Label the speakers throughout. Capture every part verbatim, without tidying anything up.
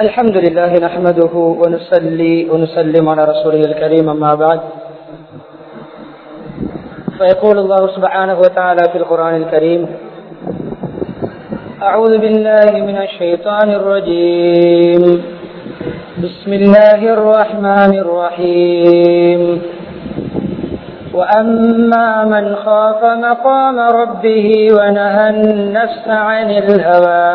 Speaker 1: الحمد لله نحمده ونصلي ونسلم على رسوله الكريم أما بعد فيقول الله سبحانه وتعالى في القرآن الكريم أعوذ بالله من الشيطان الرجيم بسم الله الرحمن الرحيم وأما من خاف مقام ربه ونهى النفس عن الهوى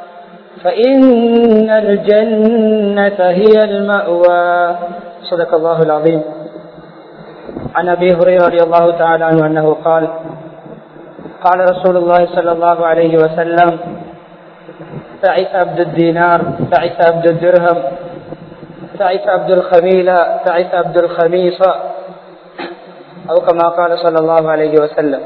Speaker 1: فإن الجنة هي المأوى صدق الله العظيم. عن أبي هريرة رضي الله تعالى عنه أنه قال قال رسول الله صلى الله عليه وسلم تعس عبد الدينار تعس عبد الدرهم تعس عبد الخميلة تعس عبد الخميصة أو كما قال صلى الله عليه وسلم.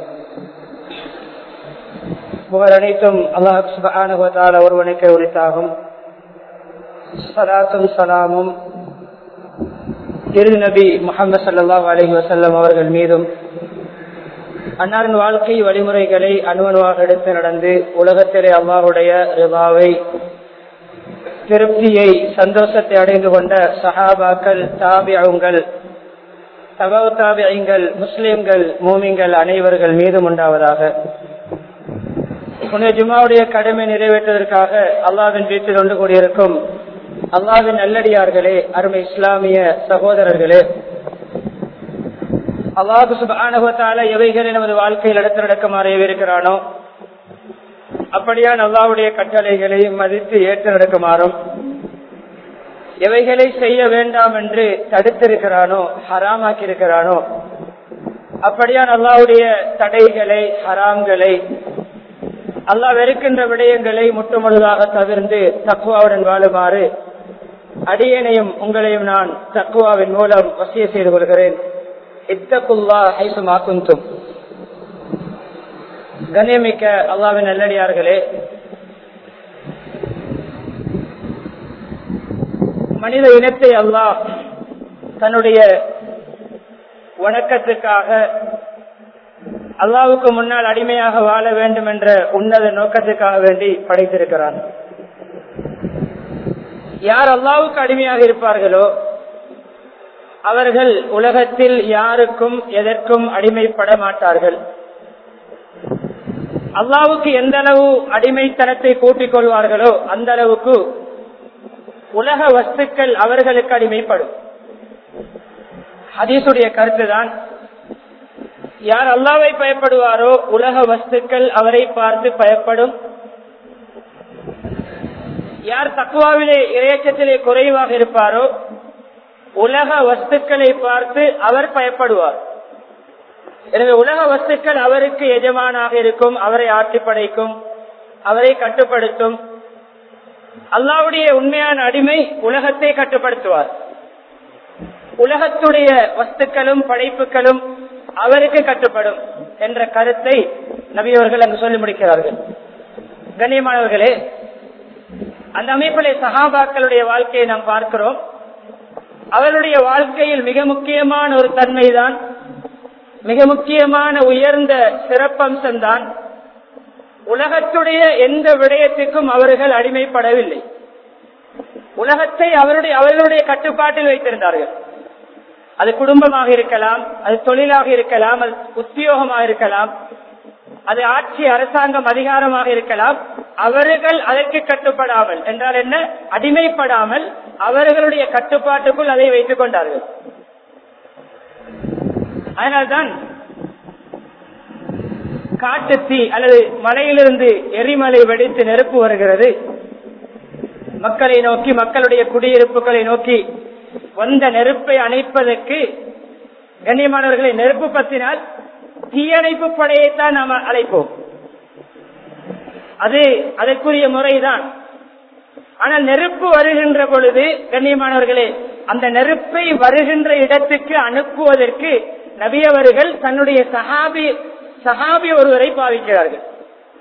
Speaker 1: புகழ் அனைத்தும் அல்லாஹ் சுப்ஹானஹு வ தஆலா ஒருவனுக்கே உரித்தாகும். ஸலாத்தும் ஸலாமும் திரு நபி முஹம்மது ஸல்லல்லாஹு அலைஹி வஸல்லம் அவர்கள் மீதும் அன்னாரின் வாழ்க்கை வழிமுறைகளை அணுவணுவாக எடுத்து நடந்து உலகத்திலே அல்லாஹ்வுடைய ரிதாவை திருப்தியை சந்தோஷத்தை அடைந்து கொண்ட சஹாபாக்கள் தாபிஊன்கள் தபவு தாபிஈன்கள் முஸ்லிம்கள் மூமின்கள் அனைவர்கள் மீதும் உண்டாவதாக. புனித ஜும்ஆவுடைய கடமை நிறைவேற்றுவதற்காக அல்லாஹ்வின் வீட்டில் ஒன்று கூடியிருக்கும் அல்லாஹ்வின் நல்லடியார்களே, அருமை இஸ்லாமிய சகோதரர்களே, அல்லாஹ் சுப்ஹானஹு வ தஆலா எவைகளை நமது வாழ்க்கையில் எடுத்து நடக்குமாறு இருக்கிறானோ அப்படியான் அல்லாஹ்வுடைய கட்டளைகளை மதித்து ஏற்று நடக்குமாறும், எவைகளை செய்ய வேண்டாம் என்று தடுத்திருக்கிறானோ ஹராமாக்கி இருக்கிறானோ அப்படியான் அல்லாஹ்வுடைய தடைகளை ஹராம்களை அல்லாஹ் வெறுக்கின்ற விடயங்களை முற்றுமுழுதாக தவிர்த்து தக்வாவுடன் வாழுமாறு அடியேனையும் உங்களையும் நான் தக்வாவின் மூலம் வசிய செய்து கொள்கிறேன். இத்தகுல்லாஹ் ஹைசுமா குன்தும். கண்ணியமிக்க அல்லாஹ்வின் நல்லடியார்களே, மனித இனத்தை அல்லாஹ் தன்னுடைய வணக்கத்துக்காக அல்லாஹ்வுக்கு முன்னால் அடிமையாக வாழ வேண்டும் என்ற உன்னத நோக்கத்துக்காக வேண்டி படைத்திருக்கிறான். யார் அல்லாஹ்வுக்கு அடிமையாக இருப்பார்களோ அவர்கள் உலகத்தில் யாருக்கும் எதற்கும் அடிமைப்பட மாட்டார்கள். அல்லாஹ்வுக்கு எந்த அளவு அடிமைத்தனத்தை கூட்டிக் கொள்வார்களோ அந்த அளவுக்கு உலக வஸ்துக்கள் அவர்களுக்கு அடிமைப்படும். ஹதீஸுடைய கருத்துதான், யார் அல்லாஹ்வை பயப்படுவாரோ உலக வஸ்துக்கள் அவரை பார்த்து பயப்படும். யார் தக்வாவிலே இறையச்சத்திலே குறைவாக இருப்பாரோ உலக வஸ்துக்களை பார்த்து அவர் பயப்படுவார். எனவே உலக வஸ்துக்கள் அவருக்கு எஜமானாக இருக்கும், அவரை ஆட்சி படைக்கும், அவரை கட்டுப்படுத்தும். அல்லாஹ்வுடைய உண்மையான அடிமை உலகத்தை கட்டுப்படுத்துவார். உலகத்துடைய வஸ்துக்களும் படைப்புகளும் அவருக்கு கட்டுப்படும் என்ற கருத்தை நபி அவர்கள் அங்கு சொல்லி முடிக்கிறார்கள். கண்ணியமானவர்களே, அந்த அமைப்பிலே சஹாபாக்களுடைய வாழ்க்கையை நாம் பார்க்கிறோம். அவருடைய வாழ்க்கையில் மிக முக்கியமான ஒரு தன்மைதான், மிக முக்கியமான உயர்ந்த சிறப்பம்சம்தான், உலகத்துடைய எந்த விடயத்துக்கும் அவர்கள் அடிமைப்படவில்லை. உலகத்தை அவருடைய அவர்களுடைய கட்டுப்பாட்டில் வைத்திருந்தார்கள். அது குடும்பமாக இருக்கலாம், அது தொழிலாக இருக்கலாம், அது உத்தியோகமாக இருக்கலாம், அது ஆட்சி அரசாங்கம் அதிகாரமாக இருக்கலாம். அவர்கள் அதற்கு கட்டுப்படாமல் என்றால் என்ன, அடிமைப்படாமல் அவர்களுடைய கட்டுப்பாட்டுக்குள் அதை வைத்துக் கொண்டார்கள். அதனால்தான் காட்டுத்தீ அல்லது மலையிலிருந்து எரிமலை வெடித்து நெருப்பு வருகிறது, மக்களை நோக்கி மக்களுடைய குடியிருப்புகளை நோக்கி வந்த நெருப்பை அணைப்பதற்கு கண்ணியமானவர்களை நெருப்பு பற்றினால் தீயணைப்பு படையைத்தான் நாம் அழைப்போம். அது அதற்குரிய முறைதான். ஆனால் நெருப்பு வருகின்ற பொழுது கண்ணியமானவர்களே, அந்த நெருப்பை வருகின்ற இடத்துக்கு அனுப்புவதற்கு நபி அவர்கள் தன்னுடைய சஹாபி சஹாபி ஒருவரை பாவிக்கிறார்கள்.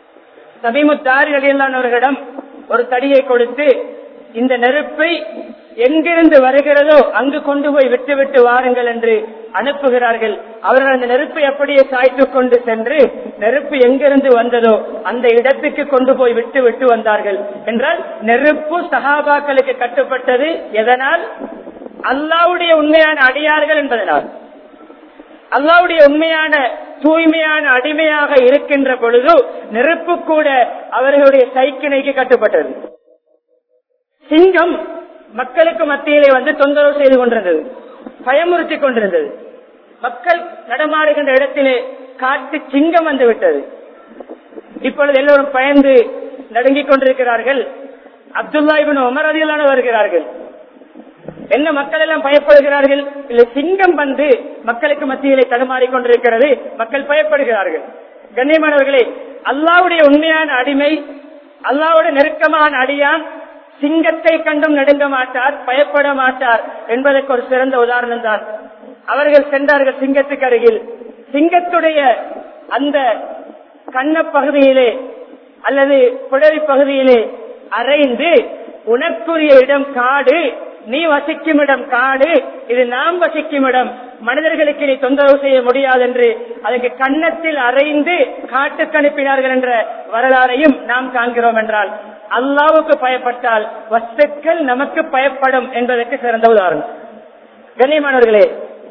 Speaker 1: தமீமுத்தாரி ரலியல்லாஹு அவர்களிடம் ஒரு தடியை கொடுத்து இந்த நெருப்பை எங்கிருந்து வருகிறதோ அங்கு கொண்டு போய் விட்டு விட்டு வாருங்கள் என்று அனுப்புகிறார்கள். அவர்கள் அந்த நெருப்பை அப்படியே சாய்த்துக் கொண்டு சென்று நெருப்பு எங்கிருந்து வந்ததோ அந்த இடத்துக்கு கொண்டு போய் விட்டு விட்டு வந்தார்கள். என்றால் நெருப்பு சஹாபாக்களுக்கு கட்டுப்பட்டது எதனால்? அல்லாஹ்வுடைய உண்மையான அடியார்கள் என்பதனால். அல்லாஹ்வுடைய உண்மையான தூய்மையான அடிமையாக இருக்கின்ற பொழுது நெருப்பு கூட அவர்களுடைய சைக்கிணைக்கு கட்டுப்பட்டது. சிங்கம் மக்களுக்கு மத்தியிலே வந்து தொந்தரவு செய்து கொண்டிருந்தது, பயமுறுத்தி கொண்டிருந்தது. மக்கள் நடமாடுகின்ற இடத்திலே காட்டு சிங்கம் வந்து விட்டது. இப்பொழுது எல்லோரும் பயந்து நடுங்கிக் கொண்டிருக்கிறார்கள். அப்துல்லா இப்னு உமர் ரலியல்லாஹு அன்ஹு வருகிறார்கள். என்ன மக்கள் எல்லாம் பயப்படுகிறார்கள்? இல்லை, சிங்கம் வந்து மக்களுக்கு மத்தியிலே தடுமாறிக் கொண்டிருக்கிறது, மக்கள் பயப்படுகிறார்கள். கண்ணியமானவர்களே, அல்லாஹ்வுடைய உண்மையான அடிமை, அல்லாஹ்வுடைய நெருக்கமான அடியான் சிங்கத்தை கண்டும் நடுங்க மாட்டார், பயப்பட மாட்டார் என்பதற்கு ஒரு சிறந்த உதாரணம் தான். அவர்கள் சென்றார்கள் சிங்கத்துக்கு அருகில். சிங்கத்துடைய அந்த கண்ண பகுதியிலே அல்லது புடரி பகுதியிலே அரைந்து, உனக்குரிய இடம் காடு, நீ வசிக்கும் இடம் காடு, இது நாம் வசிக்கும் இடம், மனிதர்களுக்கு நீ தொந்தரவு செய்ய முடியாது என்று அதற்கு கன்னத்தில் அரைந்து காட்டுக்கு அனுப்பினார்கள் என்ற வரலாறையும் நாம் காண்கிறோம். என்றால் அல்லாஹ்வுக்கு பயப்பட்டால் வஸ்துக்கள் நமக்கு பயப்படும் என்பதற்கு சிறந்த உதாரணம். கண்ணியமானவர்களே,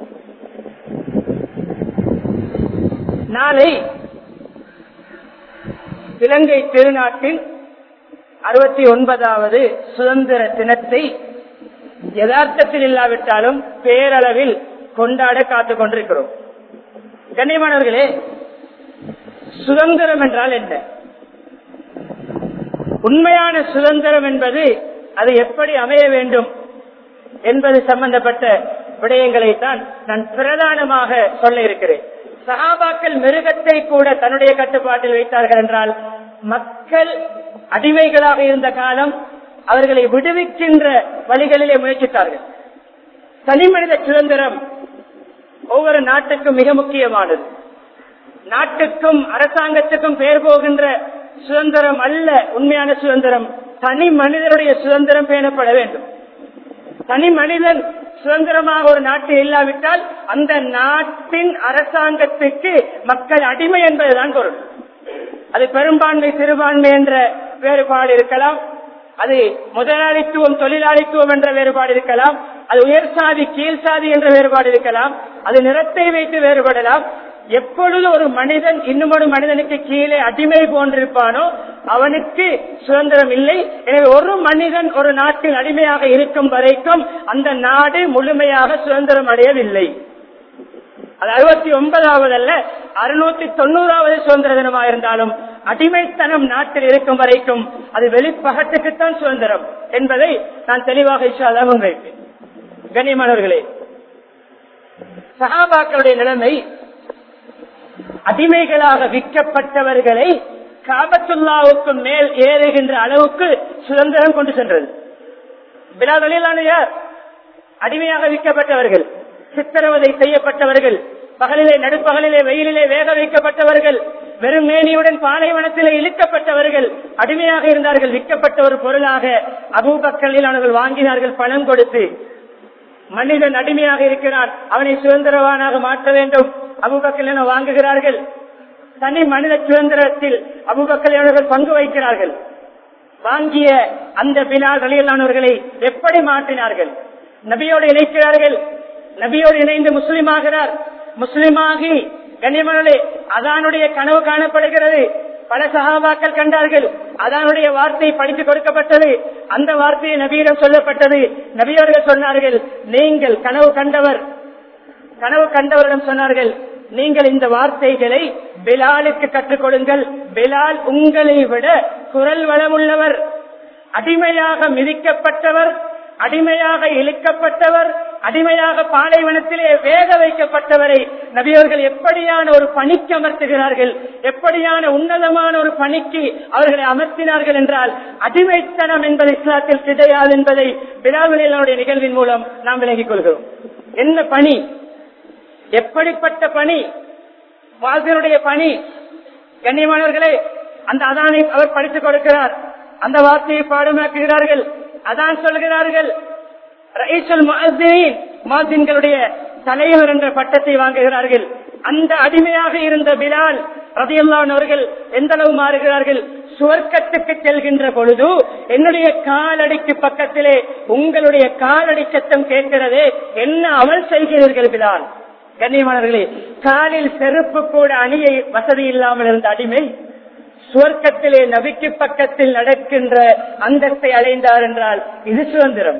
Speaker 1: நாளை இலங்கை திருநாட்டின் அறுபத்தி ஒன்பதாவது சுதந்திர தினத்தை யதார்த்தத்தில் இல்லாவிட்டாலும் பேரளவில் கொண்டாட காத்துக் கொண்டிருக்கிறோம். கண்ணியமானவர்களே, சுதந்திரம் என்றால் என்ன? உண்மையான சுதந்திரம் என்பது அது எப்படி அமைய வேண்டும் என்பது சம்பந்தப்பட்ட விடயங்களை தான் நான் பிரதானமாக சொல்ல இருக்கிறேன். சஹாபாக்கள் மிருகத்தை கூட தன்னுடைய கட்டுப்பாட்டில் வைத்தார்கள் என்றால், மக்கள் அடிமைகளாக இருந்த காலம் அவர்களை விடுவிக்கின்ற வழிகளிலே முயற்சித்தார்கள். தனி மனித சுதந்திரம் ஒவ்வொரு நாட்டுக்கும் மிக முக்கியமானது. நாட்டுக்கும் அரசாங்கத்துக்கும் பெயர் போகின்ற சுதந்திரம் அல்ல உண்மையான சுதந்திரம். தனி மனிதனுடைய சுதந்திரம் பேணப்பட வேண்டும். தனி மனிதன் சுதந்திரமாக ஒரு நாட்டில் இல்லாவிட்டால் அந்த நாட்டின் அரசாங்கத்துக்கு மக்கள் அடிமை என்பதுதான் பொருள். அது பெரும்பான்மை சிறுபான்மை என்ற வேறுபாடு இருக்கலாம், அது முதலாளித்துவம் தொழிலாளித்துவம் என்ற வேறுபாடு இருக்கலாம், அது உயர் சாதி கீழ் சாதி என்ற வேறுபாடு இருக்கலாம், அது நிறத்தை வைத்து வேறுபடலாம். எப்பொழுது ஒரு மனிதன் இன்னும் ஒரு மனிதனுக்கு கீழே அடிமை போன்றிருப்பானோ அவனுக்கு சுதந்திரம் இல்லை. எனவே ஒரு மனிதன் ஒரு நாட்டில் அடிமையாக இருக்கும் வரைக்கும் அந்த நாடு முழுமையாக சுதந்திரம் அடையவில்லை. அது அறுபத்தி ஒன்பதாவது அல்ல, அறுநூத்தி தொண்ணூறாவது சுதந்திர தினமாக இருந்தாலும் அடிமைத்தனம் நாட்டில் இருக்கும் வரைக்கும் அது வெளிப்பகத்துக்குத்தான் சுதந்திரம் என்பதை நான் தெளிவாக இன்ஷா அல்லாஹ் முன்வைப்பேன். கண்ணியமானவர்களே, சஹாபாக்களுடைய நிலைமை அடிமைகளாக விற்கப்பட்டவர்களை காபத்துல்லாவுக்கு மேல் ஏறுகின்ற அளவுக்கு சுதந்திரம் கொண்டு சென்றது. பிலால் ரலியல்லாஹு யார்? அடிமையாக விற்கப்பட்டவர்கள், சித்திரவதை செய்யப்பட்டவர்கள், பகலிலே நடுப்பகலிலே வெயிலிலே வேக வைக்கப்பட்டவர்கள், வெறும் மேனியுடன் பாலைவனத்திலே இழுக்கப்பட்டவர்கள் அடிமையாக இருந்தார்கள். விற்கப்பட்ட ஒரு பொருளாக அபூபக்கர் ரலியல்லாஹு வாங்கினார்கள் பணம் கொடுத்து. மனிதன் அடிமையாக இருக்கிறான், அவனை சுதந்திரவானாக மாற்ற வேண்டும், அபூபக்கர் வாங்குகிறார்கள். தனி மனித சுதந்திரத்தில் அபூபக்கர் பங்கு வைக்கிறார்கள். வாங்கிய அந்த பிலால் ரலியல்லாஹு எப்படி மாற்றினார்கள்? நபியோடு இணைக்கிறார்கள். நபியோடு இணைந்து முஸ்லிம் ஆகிறார். முஸ்லிமாகி கண்ணியமானே அதானுடைய கனவு காணப்படுகிறது. பல சஹாபாக்கள் கண்டார்கள். அதானுடைய வார்த்தை படித்து கொடுக்கப்பட்டது. அந்த வார்த்தையை நபியிடம் சொல்லப்பட்டது. நபியவர்கள் சொன்னார்கள், நீங்கள் கனவு கண்டவர் கனவு கண்டவரிடம் சொன்னார்கள், நீங்கள் இந்த வார்த்தைகளை பிலாலுக்கு கற்றுக் கொடுங்கள். பிலால் உங்களை விட குரல் வளமுள்ளவர். அடிமையாக மிதிக்கப்பட்டவர், அடிமையாக இழுக்கப்பட்டவர், அடிமையாக பாலைவனத்திலே வேக வைக்கப்பட்டவரை நபியவர்கள் எப்படியான ஒரு பணிக்கு அமர்த்துகிறார்கள், எப்படியான உன்னதமான ஒரு பணிக்கு அவர்களை அமர்த்தினார்கள் என்றால் அடிமைத்தனம் என்பது இஸ்லாத்தில் கிடையாது என்பதை பிலாலுடைய நிகழ்வின் மூலம் நாம் விளங்கிக் கொள்கிறோம். என்ன பணி, எப்படிப்பட்ட பணி, வாசனுடைய பணி. கண்ணியமானவர்களே, அந்த அதானை அவர் படித்துக் கொடுக்கிறார், அந்த வார்த்தையை பாடமாக்குகிறார்கள், அதான் சொல்கிறார்கள். ரயீசுல் முஅஸ்ஸினீன், முஅஸ்ஸின்களுடைய தலைவர் என்ற பட்டத்தை வாங்குகிறார்கள். அந்த அடிமையாக இருந்த பிலால் ரலியல்லாஹு அன்ஹு அவர்கள் எந்த அளவு மாறுகிறார்கள்? சுவர்க்கத்துக்கு செல்கின்ற பொழுது என்னுடைய காலடிக்கு பக்கத்திலே உங்களுடைய காலடி சத்தம் கேட்கிறதே, என்ன அமல் செய்கிறீர்கள் பிலால்? கண்ணியமானவர்களே, காலில் செருப்பு கூட அணிய வசதி இல்லாமல் இருந்த அடிமை சுவர்க்கத்திலே நபிக்கு பக்கத்தில் நடக்கின்ற அந்தஸ்தை அடைந்தார் என்றால் இது சுதந்திரம்.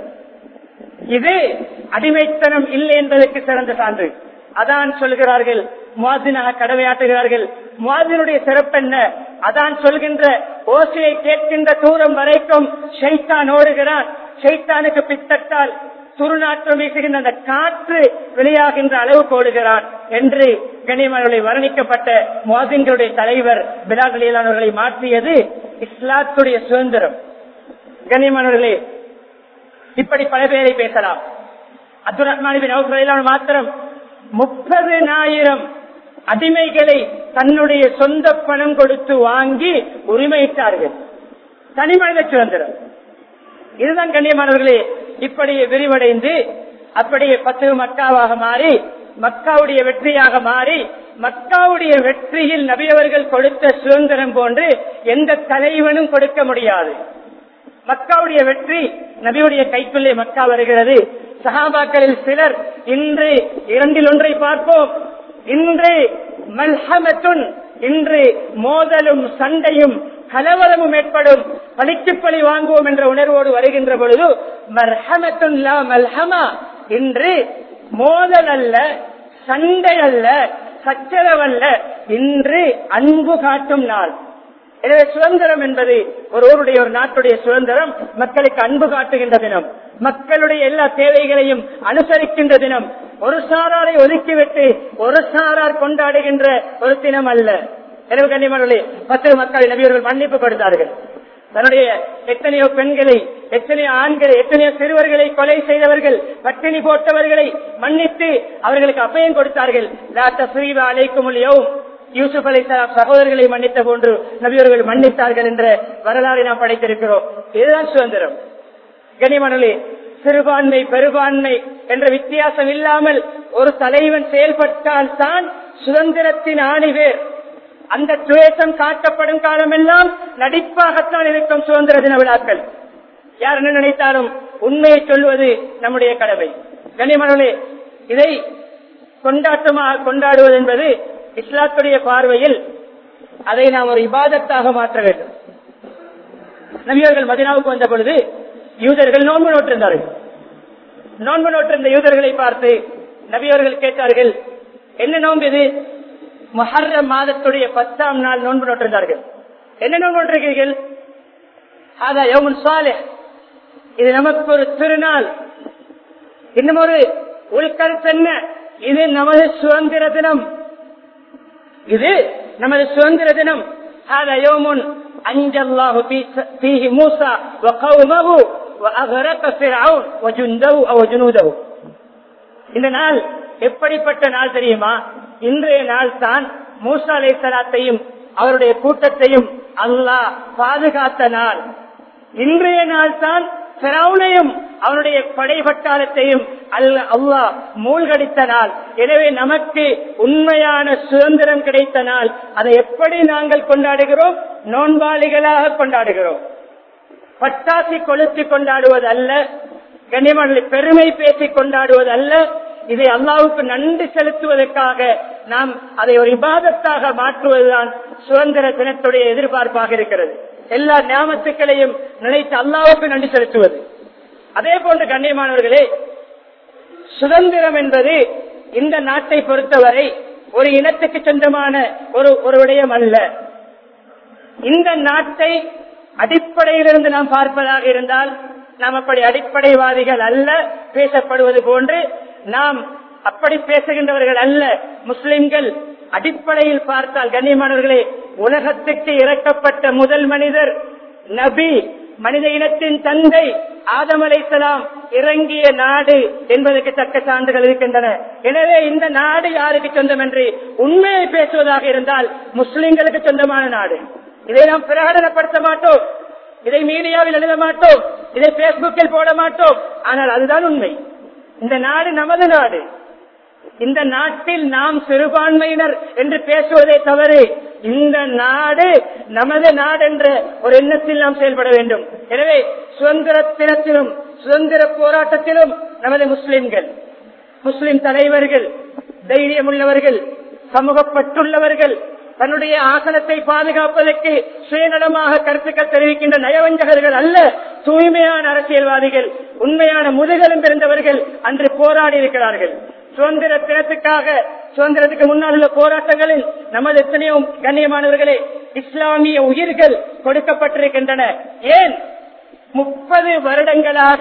Speaker 1: இது அடிமைத்தனம் இல்லை என்பதற்கு சிறந்த சான்று. அதான் சொல்கிறார்கள், முஅஸ்ஸினாக கடமையாற்றுகிறார்கள். முஅஸ்ஸினுடைய சிறப்பு என்ன? அதான் சொல்கின்ற ஓசையை கேட்கின்ற தூரம் வரைக்கும் ஷைத்தான் ஓடுகிறான். ஷைத்தானுக்கு பித்தட்டால் துருநாற்றம் வீசுகின்ற அந்த காற்று வெளியாகின்ற அளவுக்கு ஓடுகிறான் என்று கண்ணியமானவர்களை வர்ணிக்கப்பட்ட முஅஸ்ஸின்களுடைய தலைவர் பிலால் ரலியல்லாஹு அன்ஹு அவர்களை மாற்றியது இஸ்லாத்துடைய சுதந்திரம். கண்ணியமானவர்களே, இப்படி பல பேரை பேசலாம். அப்துல் ரஹ்மான் பின் அவுஃப் ரலியல்லாஹு அன்ஹு மாத்திரம் முப்பதினாயிரம் அடிமைகளை தன்னுடைய சொந்த பணம் கொடுத்து வாங்கி உரிமையிட்டார்கள். தனிமனித சுதந்திரம் இதுதான் கண்ணியமானவர்களே. இப்படி விரிவடைந்து அப்படியே பத்து மக்காவாக மாறி மக்காவுடைய வெற்றியாக மாறி மக்காவுடைய வெற்றியில் நபியவர்கள் கொடுத்த சுதந்திரம் போன்று எந்த தலைவனும் கொடுக்க முடியாது. மக்காவுடைய வெற்றி நபியுடைய கைக்குள்ளே மக்கா வருகிறது. சஹாபாக்களில் சிலர் இன்று இரண்டில் ஒன்றை பார்ப்போம். இன்று மல்ஹமத்துன், இன்று மோதலும் சண்டையும் கலவரமும் ஏற்படும், பழிக்கு பழி வாங்குவோம் என்ற உணர்வோடு வருகின்ற பொழுது மர்ஹமத்துன் லா மல்ஹமா, இன்று மோதல் அல்ல, சண்டை அல்ல, சச்சரவல்ல, இன்று அன்பு காட்டும் நாள். எனவே சுதந்திரம் என்பது ஒரு ஊருடைய ஒரு நாட்டுடைய சுதந்திரம் மக்களுக்கு அன்பு காட்டுகின்ற தினம், மக்களுடைய எல்லா தேவைகளையும் அனுசரிக்கின்ற தினம், ஒரு சாராரை ஒதுக்கிவிட்டு ஒரு சாரார் கொண்டாடுகின்ற ஒரு தினம் அல்ல. எனவே கண்ணியமானவர்களே, பத்து மக்கள் நபியவர்கள் மன்னிப்பு கொடுத்தார்கள். தன்னுடைய எத்தனையோ பெண்களை, எத்தனையோ ஆண்களை, எத்தனையோ சிறுவர்களை கொலை செய்தவர்கள், பட்டினி போட்டவர்களை மன்னித்து அவர்களுக்கு அபயம் கொடுத்தார்கள். யூசுப் அலைஹிஸ்ஸலாம் சகோதரர்களை மன்னித்த போன்று நபியவர்கள் மன்னித்தார்கள் என்ற வரலாறை நாம் படைத்திருக்கிறோம். இதுதான் சுதந்திரம். கண்ணியமானவர்களே, சிறுபான்மை பெரும்பான்மை என்ற வித்தியாசம் இல்லாமல் ஒரு தலைவன் செயல்பட்டால் தான் சுதந்திரத்தின் ஆணிவேர். அந்த துவேஷம் காட்டப்படும் காலமெல்லாம் நடிப்பாகத்தான் இருக்கும் சுதந்திர தின விழாக்கள். யார் என்ன நினைத்தாலும் உண்மையை சொல்வது நம்முடைய கடமை. கண்ணியமானவர்களே, இதை கொண்டாட்டமாக கொண்டாடுவது என்பது இஸ்லாத்துடைய பார்வையில் அதை நாம் ஒரு இபாதத்தாக மாற்ற வேண்டும். நபியவர்கள் மதீனாவுக்கு வந்த பொழுது யூதர்கள் நோன்பு நோட்டிருந்தார்கள். நோன்பு நோட்டிருந்த யூதர்களை பார்த்து நபியவர்கள் கேட்டார்கள், என்ன நோன்பு இது? முஹர்ரம் மாதத்துடைய பத்தாம் நாள் நோன்பு நோட்டிருந்தார்கள். என்ன நோன்பு நோட்டிருக்கிறீர்கள்? அதா யௌமுன் சாலிஹ், இது நமக்கு ஒரு திருநாள். இன்னும் ஒரு உள்கருத்து என்ன? இது நமது சுதந்திர தினம், இது நமது சுதந்திர தினம். هذا يوم أنجى الله فيه موسى وقومه وأغرق فرعون وجنده أو جنوده. இந்த நாள் எப்படிப்பட்ட நாள் தெரியுமா? இன்றைய நாள் தான் மூசா அலைஹிஸ்ஸலாத்தையும் அவருடைய கூட்டத்தையும் அல்லாஹ் பாதுகாத்த நாள். இன்றைய நாள் தான் ஃபிரௌனையும் அவனுடைய படைபட்டாளத்தையும் அல்லாஹ் மூழ்கடித்த நாள். எனவே நமக்கு உண்மையான சுதந்திரம் கிடைத்த நாள். அதை எப்படி நாங்கள் கொண்டாடுகிறோம்? நோன்பாளிகளாக கொண்டாடுகிறோம். பட்டாசி கொளுத்தி கொண்டாடுவது அல்ல, கண்ணியமான பெருமை பேசி கொண்டாடுவது அல்ல. இதை அல்லாஹ்வுக்கு நன்றி செலுத்துவதற்காக நாம் அதை ஒரு இபாதத்தாக மாற்றுவதுதான் சுதந்திர தினத்துடைய எதிர்பார்ப்பாக இருக்கிறது. எல்லா நியாமத்துக்களையும் நினைத்து அல்லாஹ்வுக்கு நன்றி செலுத்துவது. அதே போன்று கண்ணியமானவர்களே, சுதந்திரம் என்பது இந்த நாட்டை பொறுத்தவரை ஒரு இனத்துக்கு சொந்தமான ஒரு ஒரு விடயம் அல்ல. இந்த நாட்டை அடிப்படையிலிருந்து நாம் பார்ப்பதாக இருந்தால் நாம் அப்படி அடிப்படைவாதிகள் அல்ல. பேசப்படுவது போன்று நாம் அப்படி பேசுகின்றவர்கள் அல்ல. முஸ்லிம்கள் அடிப்படையில் பார்த்தால் கண்ணியமானவர்களே, உலகத்துக்கு இறக்கப்பட்ட முதல் மனிதர் நபி, மனித இனத்தின் தந்தை ஆதம் அலைஹிஸ்ஸலாம் இறங்கிய நாடு என்பதற்கு தக்க சான்றுகள் இருக்கின்றன. எனவே இந்த நாடு யாருக்கு சொந்தம் என்று உண்மையை பேசுவதாக இருந்தால் முஸ்லிம்களுக்கு சொந்தமான நாடு. இதை நாம் பிரகடனப்படுத்த மாட்டோம். இதை மீடியாவில் எழுத மாட்டோம், இதை பேஸ்புக்கில் போட மாட்டோம். ஆனால் அதுதான் உண்மை. இந்த நாடு நமது நாடு. இந்த நாட்டில் நாம் சிறுபான்மையினர் என்று பேசுவதே தவறு. இந்த நாடு நமது நாடு என்ற ஒரு எண்ணத்தில் நாம் செயல்பட வேண்டும். எனவே சுதந்திர தினத்திலும் சுதந்திர போராட்டத்திலும் நமது முஸ்லிம்கள், முஸ்லிம் தலைவர்கள், தைரியம் உள்ளவர்கள், சமூகப்பட்டுள்ளவர்கள், தன்னுடைய ஆசனத்தை பாதுகாப்பதற்கு சுயநலமாக கருத்துக்கள் தெரிவிக்கின்ற நயவஞ்சகர்கள் அல்ல, தூய்மையான அரசியல்வாதிகள், உண்மையான முதுகெலும் பிறந்தவர்கள் அன்று போராடி இருக்கிறார்கள். சுதந்திர தினத்துக்காக, சுதந்திரத்துக்கு முன்னால் உள்ள போராட்டங்களில் நமது எத்தனையோ கண்ணியமானவர்களே இஸ்லாமிய உயிர்கள் கொடுக்கப்பட்டிருக்கின்றன. ஏன் முப்பது வருடங்களாக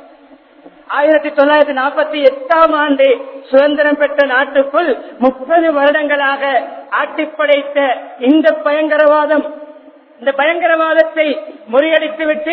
Speaker 1: ஆயிரத்தி தொள்ளாயிரத்தி நாற்பத்தி எட்டாம் ஆண்டு சுதந்திரம் பெற்ற நாட்டுக்குள் முப்பது வருடங்களாக ஆட்டிப்படைத்த இந்த பயங்கரவாதம், இந்த பயங்கரவாதத்தை முறியடித்துவிட்டு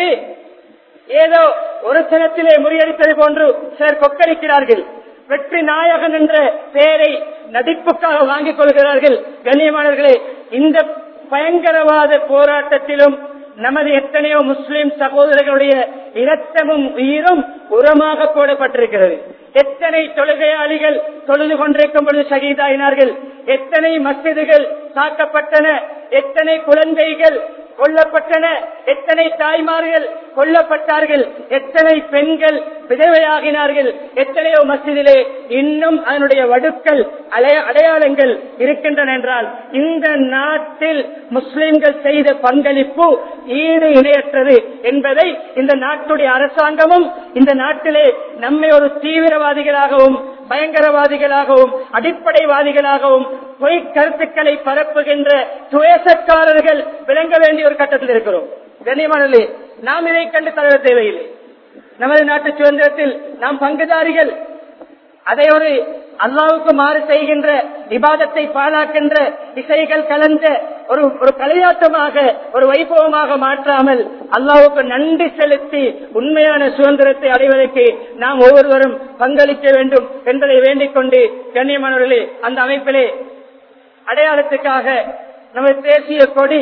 Speaker 1: ஏதோ ஒரு தினத்திலே முறியடித்தது போன்று சிலர் கொக்கரிக்கிறார்கள். வெற்றி நாயகன் என்ற பெயரை நடிப்புக்காக வாங்கிக் கொள்கிறார்கள். கண்ணியமானவர்களே, இந்த பயங்கரவாத போராட்டத்திலும் நமது எத்தனையோ முஸ்லிம் சகோதரர்களுடைய இரத்தமும் உயிரும் உரமாக போடப்பட்டிருக்கிறது. எத்தனை தொழுகையாளிகள் தொழுது கொண்டிருக்கும் பொழுது ஷஹீதாயினார்கள், எத்தனை மஸ்ஜிதுகள் தாக்கப்பட்டன, எத்தனை குழந்தைகள் கொல்லப்பட்டன, எத்தனை தாய்மார்கள் கொல்லப்பட்டார்கள், எத்தனை பெண்கள் விதவையாகினார்கள், எத்தனையோ மஸ்ஜிதிலே இன்னும் அதனுடைய வடுக்கள் அடையாளங்கள் இருக்கின்றன என்றால் இந்த நாட்டில் முஸ்லிம்கள் செய்த பங்களிப்பு ஈடு இணையற்றது என்பதை இந்த நாட்டுடைய அரசாங்கமும் இந்த நாட்டிலே நம்மை ஒரு தீவிரவாதிகளாகவும் பயங்கரவாதிகளாகவும் அடிப்படைவாதிகளாகவும் பொய் கருத்துக்களை பரப்புகின்ற துவேசக்காரர்கள் விளங்க வேண்டிய ஒரு கட்டத்தில் இருக்கிறோம். கண்ணியமானவர்களே, நாம் இதை கண்டு தளர தேவையில்லை. நமது நாட்டு சுதந்திரத்தில் நாம் பங்குதாரிகள். அதை ஒரு அல்லாஹ்வுக்கு மாறு செய்கின்ற இபாதத்தை பாழாக்கின்ற இசைகள் கலந்த ஒரு ஒரு கலையாட்டமாக ஒரு வைபவமாக மாற்றாமல் அல்லாஹ்வுக்கு நன்றி செலுத்தி உண்மையான சுதந்திரத்தை அடைவதற்கு நாம் ஒவ்வொருவரும் பங்களிக்க வேண்டும் என்பதை வேண்டிக் கொண்டு, கண்ணியமானவர்களே, அந்த அமைப்பிலே அடையாளத்துக்காக நமது தேசிய கொடி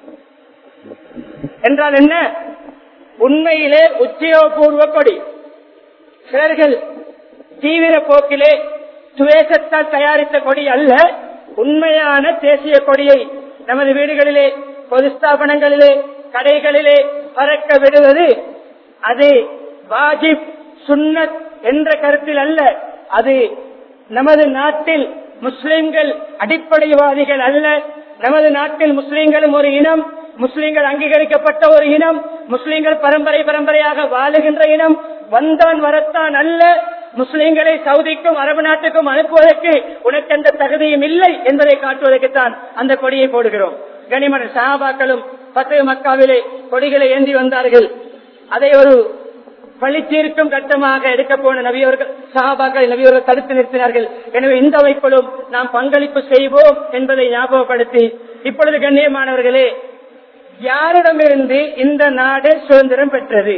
Speaker 1: என்றால் என்ன? உண்மையிலே உத்தியோகபூர்வ கொடி. சிலர்கள் தீவிர போக்கிலே துவேசத்தால் தயாரித்த கொடி அல்ல, உண்மையான தேசிய கொடியை நமது வீடுகளிலே, பொது ஸ்தாபனங்களிலே, கடைகளிலே பறக்க விடுவது அது வாஜிப் சுன்னத் என்ற கருத்தில் அல்ல. அது நமது நாட்டில் முஸ்லிம்கள் அடிப்படைவாதிகள் அல்ல. நமது நாட்டில் முஸ்லிம்களும் ஒரு இனம், முஸ்லிம்கள் அங்கீகரிக்கப்பட்ட ஒரு இனம், முஸ்லிம்கள் பரம்பரை பரம்பரையாக வாழுகின்ற இனம், வந்தான் வரத்தான் அல்ல. முஸ்லிம்களை சவுதிக்கும் அரபு நாட்டுக்கும் அனுப்புவதற்கு உனக்கு எந்த தகுதியும் இல்லை என்பதை காட்டுவதற்குத்தான் அந்த கொடியை போடுகிறோம். கனிமன் சஹாபாக்களும் பத்து மக்காவிலே கொடிகளை ஏந்தி வந்தார்கள். அதை ஒரு பழித்தீர்க்கும் கட்டமாக எடுக்க போன நபியவர்கள் சஹாபாக்களை நபியவர்கள் தடுத்து நிறுத்தினார்கள். எனவே இந்த அமைப்பிலும் நாம் பங்களிப்பு செய்வோம் என்பதை ஞாபகப்படுத்தி, இப்பொழுது கண்ணியமானவர்களே, யாரிடமிருந்து இந்த நாடு சுதந்திரம் பெற்றது?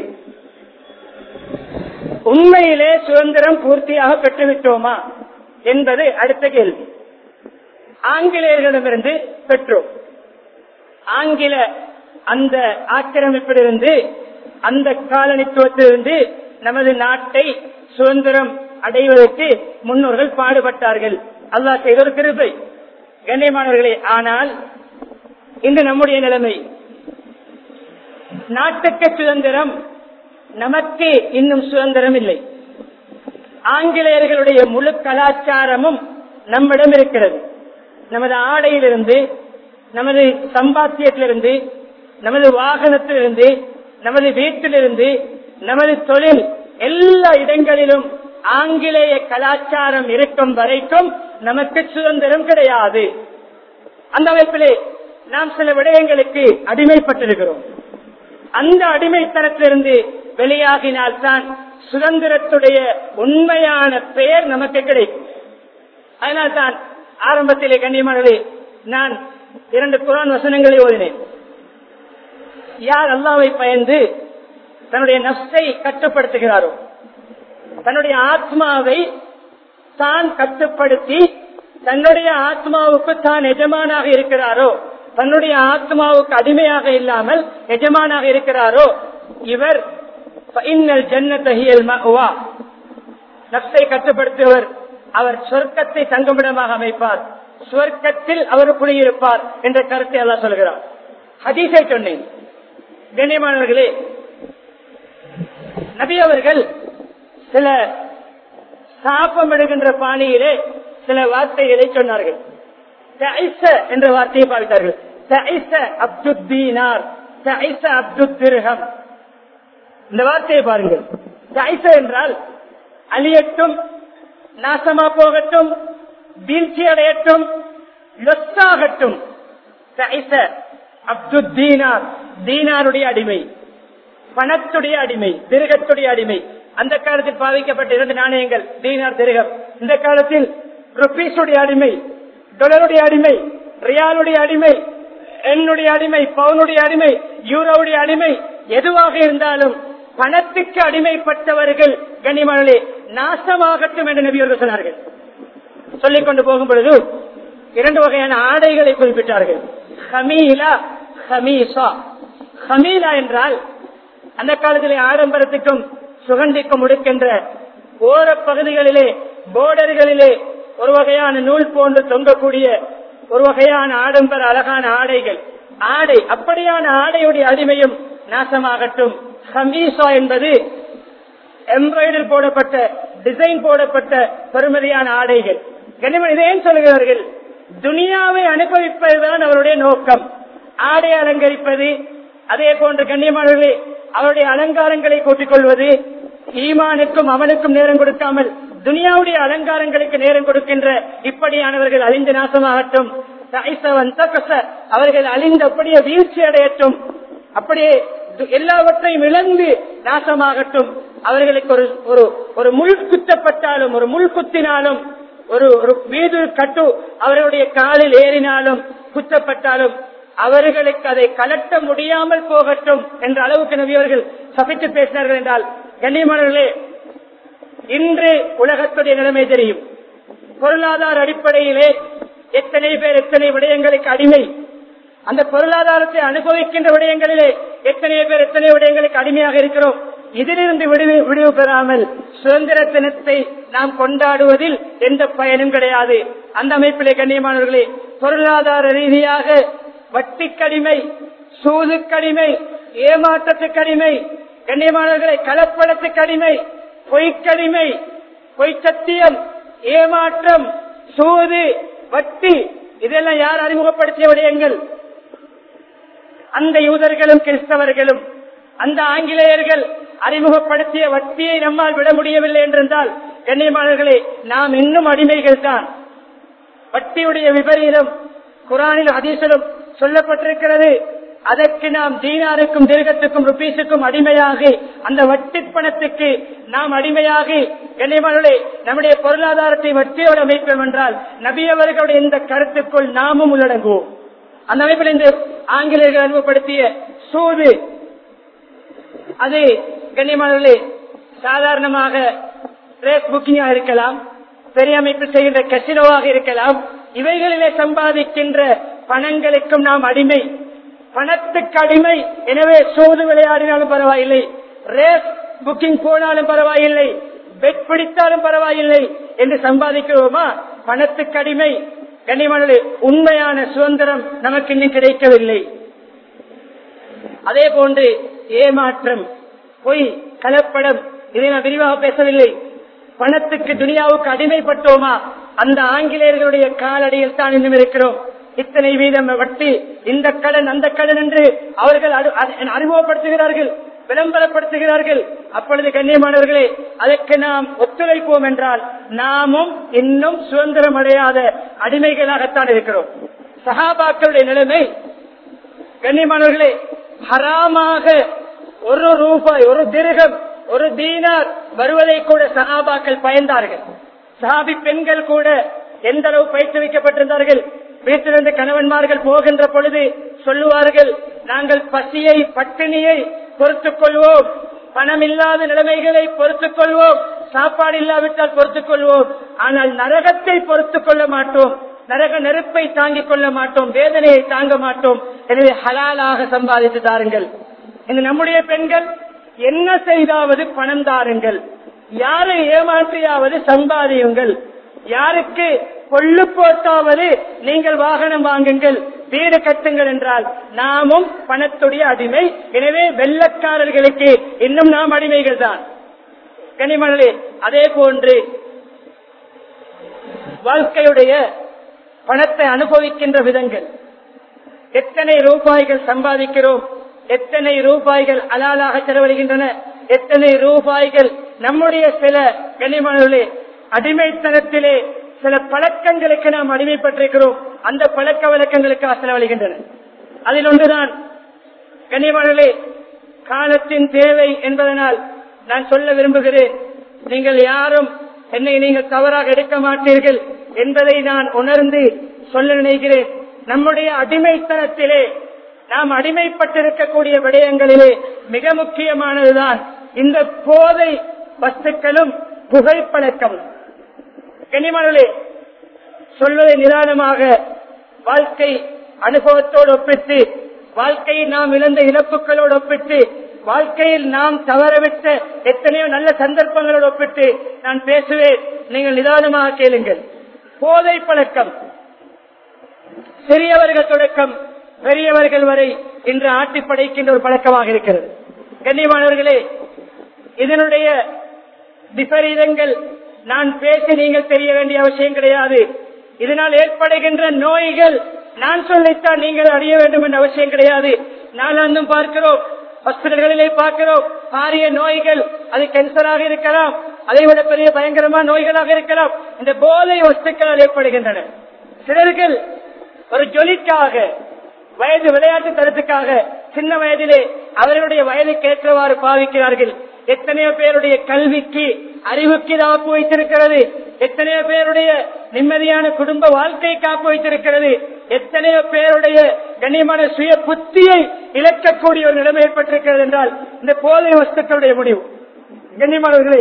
Speaker 1: உண்மையிலே சுதந்திரம் பூர்த்தியாக பெற்றுவிட்டோமா என்பது அடுத்த கேள்வி. ஆங்கிலேயர்களிடமிருந்து பெற்றோம். ஆங்கில அந்த ஆக்கிரமிப்பிலிருந்து, அந்த காலனித்துவத்திலிருந்து நமது நாட்டை சுதந்திரம் அடைவதற்கு முன்னோர்கள் பாடுபட்டார்கள். அல்லாஹ் செய்த ஒரு கிருபை. கண்ணியமானவர்களே, ஆனால் இன்று நம்முடைய நிலைமை, நாட்டுக்கு சுதந்திரம், நமக்கு இன்னும் சுதந்திரம் இல்லை. ஆங்கிலேயர்களுடைய முழு கலாச்சாரமும் நம்மிடம் இருக்கிறது. நமது ஆடையிலிருந்து, நமது சம்பாத்தியத்திலிருந்து, நமது வாகனத்திலிருந்து, நமது வீட்டிலிருந்து, நமது தொழில், எல்லா இடங்களிலும் ஆங்கிலேய கலாச்சாரம் இருக்கும் வரைக்கும் நமக்கு சுதந்திரம் கிடையாது. அந்த அமைப்பிலே நாம் சில விடயங்களுக்கு அடிமைப்பட்டிருக்கிறோம். அந்த அடிமைத்தனத்திலிருந்து வெளியாகினால்தான் சுதந்திரத்துடைய உண்மையான பெயர் நமக்கு கிடைக்கும். அதனால்தான் ஆரம்பத்திலே கண்ணியமானவர்களே நான் இரண்டு குர்ஆன் வசனங்களை ஓதினேன். யார் அல்லாஹ்வை பயந்து தன்னுடைய நஃப்ஸை கட்டுப்படுத்துகிறாரோ, தன்னுடைய ஆத்மாவை தான் கட்டுப்படுத்தி தன்னுடைய ஆத்மாவுக்கு தான் எஜமானாக இருக்கிறாரோ, தன்னுடைய ஆத்மாவுக்கு அடிமையாக இல்லாமல் எஜமானாக இருக்கிறாரோ இவர் நப்சை கட்டுப்படுத்துவர், அவர் சொர்க்கத்தை தங்குமிடமாக அமைப்பார், சொர்க்கத்தில் அவர் குடியிருப்பார் என்ற கருத்தை அல்லாஹ் சொல்கிறார். ஹதீஸை சொன்னேன். கண்ணியமானவர்களே, நபி அவர்கள் சில சாப்பமிடுகின்ற பாணியிலே சில வார்த்தைகளை சொன்னார்கள். என்ற வார்த்தையை பாவித்தார்கள். இந்த வார்த்தையை பாருங்கள். என்றால் அழியட்டும், நாசமா போகட்டும், வீழ்ச்சி அடையட்டும், லொஸ்டாகட்டும். தீனாருடைய அடிமை, பணத்துடைய அடிமை, திருகத்துடைய அடிமை. அந்த காலத்தில் பாதிக்கப்பட்ட இரண்டு நாணயங்கள் தீனார், திருகம். இந்த காலத்தில் ருபீஸுடைய அடிமை, டாலருடைய அடிமை, ரியாலுடைய அடிமை, எண்ணுடைய அடிமை, பவுனுடைய அடிமை, யூரோவுடைய அடிமை, எதுவாக இருந்தாலும் பணத்துக்கு அடிமைப்பட்டவர்கள் கண்ணியமானே நாசமாகட்டும் என்று நபி அவர்கள் சொன்னார்கள். சொல்லிக் கொண்டு போகும் பொழுது இரண்டு வகையான ஆடைகளை குறிப்பிட்டார்கள். ஹமீலா, ஹமீசா. ஹமீலா என்றால் அந்த காலத்திலே ஆடம்பரத்துக்கும் சுகந்திக்கும் உடுக்கின்ற ஓர பகுதிகளிலே போர்டர்களிலே ஒரு வகையான நூல் போன்று தொங்கக்கூடிய ஒரு வகையான ஆடம்பர அழகான ஆடைகள், ஆடை. அப்படியான ஆடையுடைய அடிமையும் நாசமாகட்டும். ஹமீசா என்பது எம்ப்ராய்டரி போடப்பட்ட, டிசைன் போடப்பட்ட பெருமதியான ஆடைகள். கண்ணியமான இதை ஏன் சொல்கிறார்கள்? துனியாவை அனுபவிப்பதுதான் அவருடைய நோக்கம். ஆடை அலங்கரிப்பது, அதே போன்ற கண்ணியமானவர்களே அவருடைய அலங்காரங்களை கூட்டிக் கொள்வது, ஈமானுக்கும் அவனுக்கும் நேரம் கொடுக்காமல் துனியாவுடைய அலங்காரங்களுக்கு நேரம் கொடுக்கின்ற இப்படியானவர்கள் அழிந்து நாசமாகட்டும். அவர்கள் அழிந்து அப்படியே வீழ்ச்சி அடையட்டும், அப்படியே எல்லாவற்றையும் இழந்து நாசமாகட்டும். அவர்களுக்கு ஒரு ஒரு முள் குத்தப்பட்டாலும், ஒரு முள் குத்தினாலும், ஒரு வீடு கட்டு அவர்களுடைய காலில் ஏறினாலும் குத்தப்பட்டாலும் அவர்களுக்கு அதை கலட்ட முடியாமல் போகட்டும் என்ற அளவுக்கு நபி அவர்கள் சபித்து பேசினார்கள். என்றால் கண்ணியமானவர்களே, இன்று உலகத்துடைய நிலைமை தெரியும். பொருளாதார அடிப்படையிலே எத்தனை பேர் எத்தனை விடயங்களுக்கு அடிமை, அந்த பொருளாதாரத்தை அனுபவிக்கின்ற விடயங்களிலே எத்தனை பேர் எத்தனை விடயங்களுக்கு அடிமையாக இருக்கிறோம். இதிலிருந்து விடுவி விடுவு பெறாமல் சுதந்திர தினத்தை நாம் கொண்டாடுவதில் எந்த பயனும் கிடையாது. அந்த அமைப்பிலே கண்ணியமானவர்களே, பொருளாதார ரீதியாக வட்டி கடிமை, சூது கடிமை, ஏமாற்றத்து கடிமை, கண்ணியமானவர்களை கலப்படத்து கடிமை, பொய்க்கடிமை, பொய் சத்தியம், ஏமாற்றம், சூது, வட்டி, இதெல்லாம் யார் அறிமுகப்படுத்திய விடயங்கள்? அந்த யூதர்களும் கிறிஸ்தவர்களும் அந்த ஆங்கிலேயர்கள் அறிமுகப்படுத்திய வட்டியை நம்மால் விட முடியவில்லை என்றிருந்தால் கண்ணியமானவர்களே, நாம் இன்னும் அடிமைகள் தான். வட்டியுடைய விபரீதம் குர்ஆனில் ஹதீஸிலும் சொல்லப்பட்டிருக்கிறது. அதற்கு நாம் தீனாருக்கும் திருகத்துக்கும் ருபீஸுக்கும் அடிமையாகி, அந்த வட்டி பணத்துக்கு நாம் அடிமையாகி கண்ணியமானவர்களே நம்முடைய பொருளாதாரத்தை வட்டியோடு அமைப்போம் என்றால் நபி அவர்களுடைய இந்த கருத்துக்குள் நாமும் உள்ளடங்குவோம். அந்த அமைப்பில் இந்த ஆங்கிலேயர்கள் அறிமுகப்படுத்திய சூது, அது கண்ணியமானவர்களே சாதாரணமாக ரேஸ் புக்கிங்கா இருக்கலாம், பெரிய அமைப்பில் செய்கின்ற கசினோவாக இருக்கலாம். இவைகளிலே சம்பாதிக்கின்ற பணங்களுக்கும் நாம் அடிமை, பணத்துக்கு அடிமை. எனவே சூது விளையாடினாலும் பரவாயில்லை, ரேஸ் புக்கிங் போனாலும் பரவாயில்லை, பெட் பிடித்தாலும் பரவாயில்லை என்று சம்பாதிக்கிறோமா? பணத்துக்கு அடிமை. கண்ணியமானவர்களே, உண்மையான சுதந்திரம் நமக்கு இன்னும் கிடைக்கவில்லை. அதே போன்று ஏமாற்றம், பொய், கலப்படம், இதை நான் விரிவாக பேசவில்லை. பணத்துக்கு துனியாவுக்கு அடிமைப்பட்டோமா? அந்த ஆங்கிலேயர்களுடைய காலடியில் தான் இன்னும் இருக்கிறோம். இத்தனை வீதம் வட்டி, இந்த கடன், அந்த கடன் என்று அவர்கள் அறிமுகப்படுத்துகிறார்கள், விளம்பரப்படுத்துகிறார்கள். அப்பொழுது கண்ணியமானவர்களே, அதற்கு நாம் ஒத்துழைப்போம் என்றால் நாமும் இன்னும் சுதந்திரம் அடையாத அடிமைகளாகத்தான் இருக்கிறோம். சஹாபாக்களுடைய நிலைமை கண்ணியமானவர்களே, ஹராமாக ஒரு ரூபாய், ஒரு திர்ஹம், ஒரு தீனார் வருவதை கூட சஹாபாக்கள் பயந்தார்கள். சஹாபி பெண்கள் கூட எந்த அளவு பயிற்றுவிக்கப்பட்டிருந்தார்கள். வீட்டிலிருந்து கணவன்மார்கள் போகின்ற பொழுது சொல்லுவார்கள், நாங்கள் பசியை, பட்டினியை பொறுத்துக் கொள்வோம், பணம் இல்லாத நிலைமைகளை பொறுத்துக் கொள்வோம், சாப்பாடு இல்லாவிட்டால் பொறுத்துக் கொள்வோம், ஆனால் நரகத்தை பொறுத்துக் கொள்ள மாட்டோம். நரக நெருப்பை தாங்கிக் கொள்ள மாட்டோம், வேதனையை தாங்க மாட்டோம். எனவே ஹலாலாக சம்பாதித்து தாருங்கள். இந்த நம்முடைய பெண்கள் என்ன செய்தாவது பணம் தாருங்கள், யாரை ஏமாற்றியாவது சம்பாதியுங்கள், யாருக்கு கொள்ளு போட்டாவது நீங்கள் வாகனம் வாங்குங்கள், வீடு கட்டுங்கள் என்றால் நாமும் பணத்துடைய அடிமை. எனவே வெள்ளக்காரர்களுக்கு இன்னும் நாம் அடிமைகள் தான். கனிமணலே, அதே போன்று வாழ்க்கையுடைய பணத்தை அனுபவிக்கின்ற விதங்கள், எத்தனை ரூபாய்கள் சம்பாதிக்கிறோம், எத்தனை ரூபாய்கள் அலாலாக செலவழிகின்றன, எத்தனை ரூபாய்கள் நம்முடைய சில கனிமணலே அடிமைத்தனத்திலே சில பழக்கங்களுக்கு நாம் அடிமைப்பட்டிருக்கிறோம், அந்த பழக்க வழக்கங்களுக்காக செலவழிகின்றன. அதில் ஒன்றுதான் கனிமணலே காலத்தின் தேவை என்பதனால் நான் சொல்ல விரும்புகிறேன். நீங்கள் யாரும் என்னை நீங்கள் தவறாக எடுக்க மாட்டீர்கள் என்பதை நான் உணர்ந்து சொல்ல நினைக்கிறேன். நம்முடைய அடிமைத்தனத்திலே நாம் அடிமைப்பட்டிருக்கக்கூடிய விடயங்களிலே மிக முக்கியமானதுதான் இந்த போதை வஸ்துக்களும் புகைப்பழக்கமும். கனிமணலே, சொல்வதை நிதானமாக வாழ்க்கை அனுபவத்தோடு ஒப்பிட்டு, வாழ்க்கையில் நாம் இழந்த இழப்புகளோடு ஒப்பிட்டு, வாழ்க்கையில் நாம் தவறவிட்ட எத்தனையோ நல்ல சந்தர்ப்பங்களோடு ஒப்பிட்டு நான் பேசுவேன். நீங்கள் நிதானமாக கேளுங்கள். போதை பழக்கம் சிறியவர்கள் தொடக்கம் பெரியவர்கள் வரை இன்று ஆட்டி படைக்கின்ற ஒரு பழக்கமாக இருக்கிறது. கண்ணியமானவர்களே, இதனுடைய விபரீதங்கள் நான் பேசி நீங்கள் தெரிய வேண்டிய அவசியம் கிடையாது. இதனால் ஏற்படுகின்ற நோய்கள் நான் சொல்லித்தான் நீங்கள் அறிய வேண்டும் என்ற அவசியம் கிடையாது. நானும் பார்க்கிறோம், ஹாஸ்பிட்டல்களிலே பார்க்கிறோம், பாரிய நோய்கள், அது கேன்சராக இருக்கலாம், அதை விட பெரிய பயங்கரமான நோய்களாக இருக்கலாம், இந்த போதை வஸ்துக்களால் ஏற்படுகின்றன. சிலர்கள் ஒரு ஜொலிக்காக, வயது விளையாட்டு தரத்துக்காக சின்ன வயதிலே அவர்களுடைய வயதுக்கு ஏற்றவாறு பாவிக்கிறார்கள். எத்தனையோ பேருடைய கல்விக்கு அறிவுக்கு காப்பு வைத்திருக்கிறது, எத்தனையோ பேருடைய நிம்மதியான குடும்ப வாழ்க்கை காப்பு வைத்திருக்கிறது, எத்தனையோ பேருடைய கண்ணியமான சுய புத்தியை இழக்கக்கூடிய ஒரு நிலைமை ஏற்பட்டிருக்கிறது என்றால் இந்த போதை வஸ்துக்களுடைய முடிவு. கண்ணியமானவர்களே,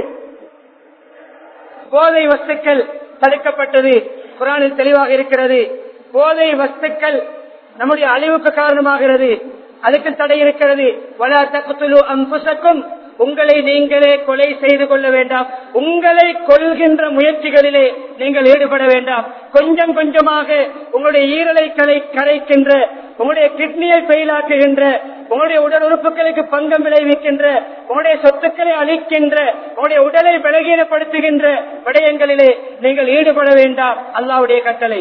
Speaker 1: போதை வஸ்துக்கள் தடுக்கப்பட்டது குர்ஆனில் தெளிவாக இருக்கிறது. போதை வஸ்துக்கள் நம்முடைய அழிவுக்கு காரணமாகிறது, அதுக்கு தடை இருக்கிறது. வலா தக்துலு அன்ஃபுஸக்கும், உங்களை நீங்களே கொலை செய்து கொள்ள வேண்டாம், உங்களை கொல்கின்ற முயற்சிகளிலே நீங்கள் ஈடுபட வேண்டாம். கொஞ்சம் கொஞ்சமாக உங்களுடைய ஈரலை கலை கரைக்கின்ற, உங்களுடைய கிட்னியை ஃபெயிலாக்குகின்ற, உங்களுடைய உடல் உறுப்புகளுக்கு பங்கம் விளைவிக்கின்ற, உங்களுடைய சொத்துக்களை அழிக்கின்ற, உங்களுடைய உடலை பலகீனப்படுத்துகின்ற விடயங்களிலே நீங்கள் ஈடுபட வேண்டாம். அல்லாஹ்வுடைய கட்டளை.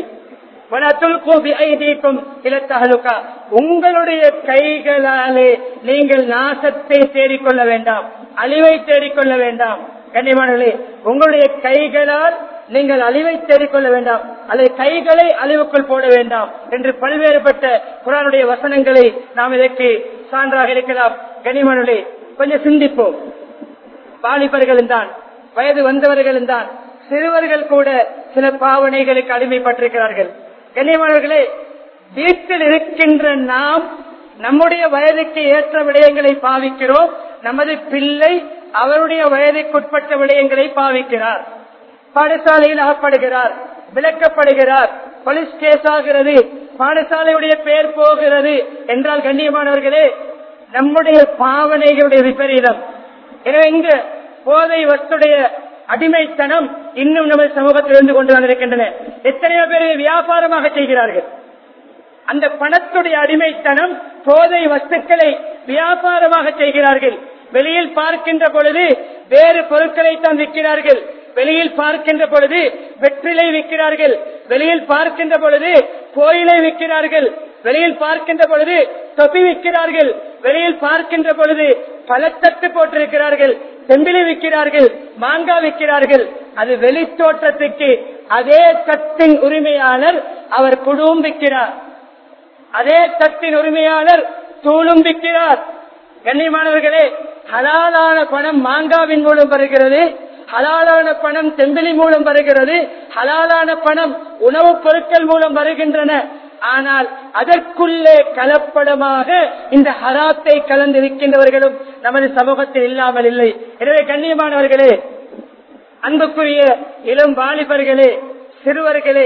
Speaker 1: உங்களுடைய கைகளாலே நீங்கள் நாசத்தை தேடிக்கொள்ள வேண்டாம், அழிவை தேடிக்கொள்ள வேண்டாம். கண்ணியமானவர்களே, உங்களுடைய கைகளால் நீங்கள் அழிவை தேடிக்கொள்ள வேண்டாம், அல்லது கைகளை அழிவுக்குள் போட வேண்டாம் என்று பல்வேறுபட்ட குர்ஆனுடைய வசனங்களை நாம் இதற்கு சான்றாக இருக்கலாம். கண்ணியமானவர்களே, கொஞ்சம் சிந்திப்போம். வாலிபர்களும் தான், வயது வந்தவர்களும் தான், சிறுவர்கள் கூட சில பாவனைகளுக்கு அடிமைப்பட்டிருக்கிறார்கள். கண்ணியமானவர்களே, வீட்டில் இருக்கின்ற நாம் நம்முடைய வயதுக்கு ஏற்ற விடயங்களை பாவிக்கிறோம், நமது பிள்ளை அவருடைய வயதுக்குட்பட்ட விடயங்களை பாவிக்கிறார். பாடசாலையில் அகப்படுகிறார், விளக்கப்படுகிறார், போலீஸ் கேஸ் ஆகிறது, பாடசாலையுடைய பெயர் போகிறது என்றால் கண்ணியமானவர்களே, நம்முடைய பாவனைகளுடைய விபரீதம். எனவே இங்கு போதை வஸ்துடைய அடிமைத்தனம் இன்னும் நமது சமூகத்தில் இருந்து கொண்டு வந்திருக்கின்றன. எத்தனையோ பேர் வியாபாரமாக செய்கிறார்கள். அந்த பணத்துடைய அடிமைத்தனம் போதை வஸ்துக்களை வியாபாரமாக செய்கிறார்கள். வெளியில் பார்க்கின்ற பொழுது வேறு பொருட்களை தான் விற்கிறார்கள், வெளியில் பார்க்கின்ற பொழுது வெற்றிலை விற்கிறார்கள், வெளியில் பார்க்கின்ற பொழுது கோயிலை விற்கிறார்கள், வெளியில் பார்க்கின்ற பொழுது தொப்பி விற்கிறார்கள், வெளியில் பார்க்கின்ற பொழுது பழத்தட்டு போட்டிருக்கிறார்கள், செம்பிலி விற்கிறார்கள், மாங்காய் விற்கிறார்கள். அது வெளி தோற்றத்துக்கு. அதே தட்டின் உரிமையாளர் அவர் குடும்பம் விற்கிறார், அதே தட்டின் உரிமையாளர் தூளும் விற்கிறார். கண்ணியமானவர்களே, ஹலாலான பணம் மாங்காவின் மூலம் வருகிறது, ஹலாலான பணம் செம்பிலி மூலம் வருகிறது, ஹலாலான பணம் உணவுப் பொருட்கள் மூலம் வருகின்றன. ஆனால் அதற்குள்ளே கலப்படமாக இந்த ஹராத்தை கலந்திருக்கின்றவர்களும் நமது சமூகத்தில் இல்லாமல் இல்லை. எனவே கண்ணியமானவர்களே, அன்புக்குரிய இளம் வாலிபர்களே, சிறுவர்களே,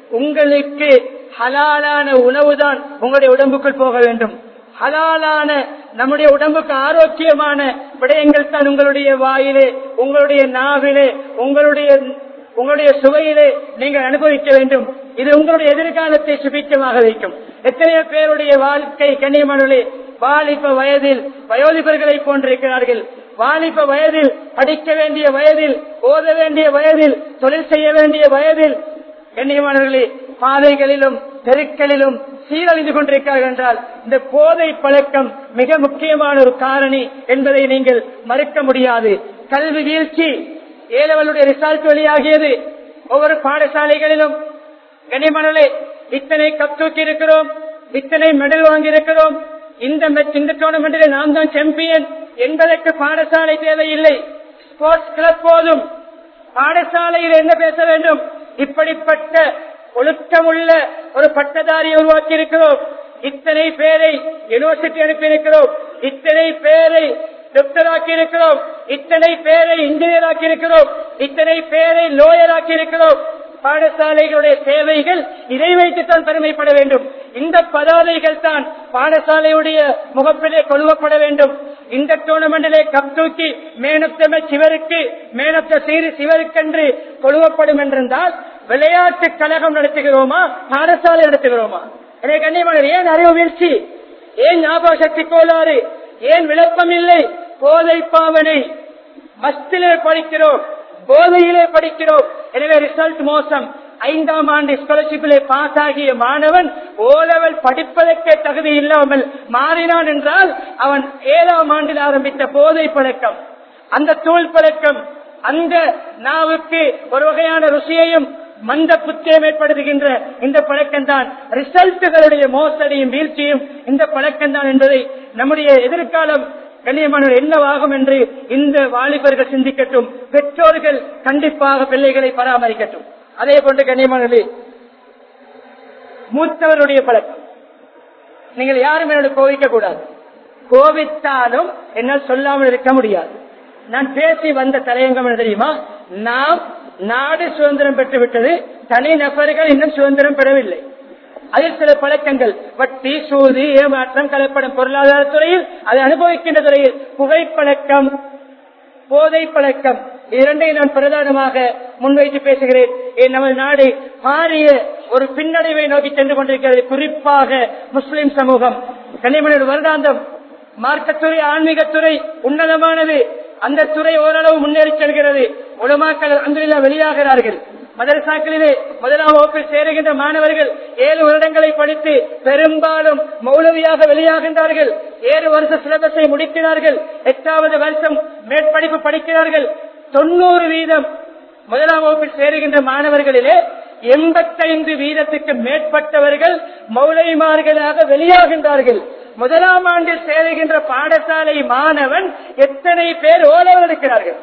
Speaker 1: உங்களுக்கு ஹலாலான உணவுதான் உங்களுடைய உடம்புக்குள் போக வேண்டும். ஹலாலான நம்முடைய உடம்புக்கு ஆரோக்கியமான விடயங்கள் தான் உங்களுடைய வாயிலே, உங்களுடைய நாவிலே, உங்களுடைய உங்களுடைய சுவையிலே நீங்கள் அனுபவிக்க வேண்டும். இது உங்களுடைய எதிர்காலத்தை சுபிக்கமாக வைக்கும். எத்தனையோ பேருடைய வாழ்க்கை கண்ணியமானவர்களே, வாலிப வயதில் வயோதிபர்களை போன்றிருக்கிறார்கள். வாலிப வயதில் படிக்க வேண்டிய வயதில், ஓத வேண்டிய வயதில், தொழில் செய்ய வேண்டிய வயதில் கண்ணியமானவர்களே பாதைகளிலும் தெருக்களிலும் சீரழிந்து கொண்டிருக்கிறார்கள் என்றால் இந்த போதை பழக்கம் மிக முக்கியமான ஒரு காரணி என்பதை நீங்கள் மறுக்க முடியாது. கல்வி வீழ்ச்சி, ஏழவளுடைய ரிசல்ட் வெளியாகியது. ஒவ்வொரு பாடசாலைகளிலும் கண்ணியமானவர்களே இத்தனை கப் தூக்கி இருக்கிறோம், இத்தனை மெடல் வாங்கி இருக்கிறோம், இந்த இந்த டோர்னமெண்டில் நாம் தான் சாம்பியன் என்பதற்கு பாடசாலை தேவையில்லை. ஸ்போர்ட்ஸ் கிளப் போதும். பாடசாலையில் என்ன பேச வேண்டும்? இப்படிப்பட்ட ஒழுக்கமுள்ள ஒரு பட்டதாரியை உருவாக்கி இருக்கிறோம், இத்தனை பேரை யூனிவர்சிட்டி அனுப்பியிருக்கிறோம், இத்தனை பேரை டாக்டர் ஆக்கி இருக்கிறோம், இத்தனை பேரை இன்ஜினியர் ஆக்கி இருக்கிறோம், இத்தனை பேரை லோயர் ஆக்கி இருக்கிறோம். பாடசாலைகளுடைய சேவைகள் இதை வைத்துத்தான் பெருமைப்பட வேண்டும். இந்த பதாதைகள் தான் பாடசாலையுடைய முகப்பிலே கொழுவப்பட வேண்டும். இந்த டோர்னமெண்டிலே கப் தூக்கி மேனப்தம சிவருக்கு மேனப்த சீரு சிவருக்கென்று கொழுவப்படும் என்றிருந்தால் விளையாட்டு கழகம் நடத்துகிறோமா, பாடசாலை நடத்துகிறோமா? எனவே கண்ணியமான ஏன் அறிவு வீழ்ச்சி, ஏன் ஞாபக சக்தி கோளாறு, ஏன் விளப்பம் இல்லை? போதை பாவனை மஸ்திலே படிக்கிறோம், போதையிலே படிக்கிறோம். எனவே ரிசல்ட் மோசம். ஐந்தாம் ஆண்டு ஸ்காலர்ஷிப்பிலே பாஸ் ஆகிய மாணவன் ஓ லெவல் படிப்பதற்கே தகுதி இல்லாமல் மாறினான் என்றால் அவன் ஏழாம் ஆண்டில் ஆரம்பித்த போதை பழக்கம், அந்த தூள் பழக்கம், அந்த நாவுக்கு ஒரு வகையான ருசியையும் மந்த புத்தியம் ஏற்படுத்துகின்ற இந்த பழக்கம் தான் ரிசல்ட்டுகளுடைய மோசடியும் வீழ்ச்சியும் இந்த பழக்கம் தான் என்பதை நம்முடைய எதிர்காலம் கண்ணியமான என்னவாகும் என்று இந்த வாலிபர்கள் சிந்திக்கட்டும். பெற்றோர்கள் கண்டிப்பாக பிள்ளைகளை பராமரிக்கட்டும். அதே போன்று கண்ணியமானவர்களே மூத்தவருடைய பழக்கம் நீங்கள் யாரும் என்னோட கோவிக்க கூடாது. கோவித்தாலும் என்னால் சொல்லாமல் இருக்க முடியாது. நான் பேசி வந்த தலையங்கம் என்ன தெரியுமா? நாம் நாடு சுதந்திரம் பெற்றுவிட்டது, தனி நபர்கள் இன்னும் சுதந்திரம் பெறவில்லை. அதில் சில பழக்கங்கள் வட்டி, சூது, ஏமாற்றம், கலப்படம், பொருளாதார துறையில் அதை அனுபவிக்கின்ற துறையில் புகைப்பழக்கம், போதை பழக்கம், இரண்டையும் நான் பிரதானமாக முன்வைத்து பேசுகிறேன். நமது நாடு பாரிய ஒரு பின்னடைவை நோக்கி சென்று கொண்டிருக்கிறது. குறிப்பாக முஸ்லிம் சமூகம் கண்ணியமான வருடாந்தம் மார்க்கத்துறை, ஆன்மீகத்துறை உன்னதமானது. அந்த துறை ஓரளவு முன்னேறி செல்கிறது. உலமாக்கள் அல்ஹம்துலில்லாஹ் வெளியாகிறார்கள். மதரசாக்களிலே முதலாம் வகுப்பில் சேருகின்ற மாணவர்கள் ஏழு வருடங்களை படித்து பெரும்பாலும் மௌலவியாக வெளியாகின்றார்கள். ஏழு வருஷ சிலபஸை முடிக்கிறார்கள். எட்டாவது வருஷம் மேற்படிப்பு படிக்கிறார்கள். தொண்ணூறு வீதம் முதலாம் வகுப்பில் சேருகின்ற மாணவர்களிலே எண்பத்தைந்து வீதத்துக்கு மேற்பட்டவர்கள் மௌலவிமார்களாக வெளியாகின்றார்கள். முதலாம் ஆண்டில் சேருகின்ற பாடசாலை மாணவன் எத்தனை பேர் ஓலவர் இருக்கிறார்கள்?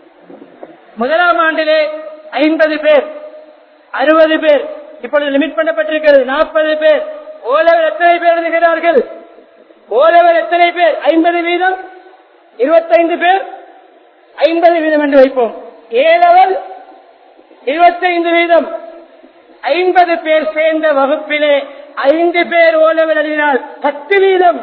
Speaker 1: முதலாம் ஆண்டிலே ஐம்பது பேர், அறுபது பேர், இப்பொழுது லிமிட் பண்ணப்பட்டிருக்கிறது நாற்பது பேர். ஓலவர் எத்தனை பேர் எழுதுகிறார்கள்? ஓலவர் எத்தனை பேர்? ஐம்பது வீதம், இருபத்தைந்து பேர், ஐம்பது வீதம் என்று வைப்போம். ஏலவர் இருபத்தைந்து வீதம், ஐம்பது பேர் சேர்ந்த வகுப்பிலே ஐந்து பேர் ஓலவர் எழுதினால் பத்து வீதம்,